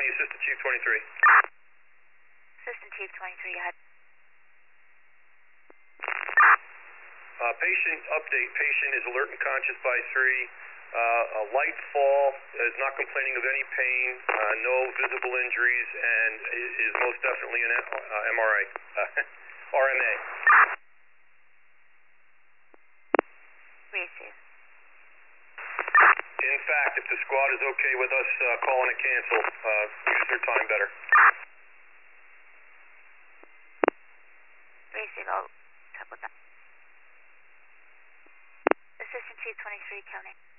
Assistant Chief 23. Assistant Chief 23, go ahead. Patient update. Patient is alert and conscious by 3. A light fall, is not complaining of any pain, no visible injuries, and is most definitely an MRA, RMA. Receive. In fact, if the squad is okay with us calling it cancel, use their time better. Receive, I'll check with that. Assistant Chief 23, counting.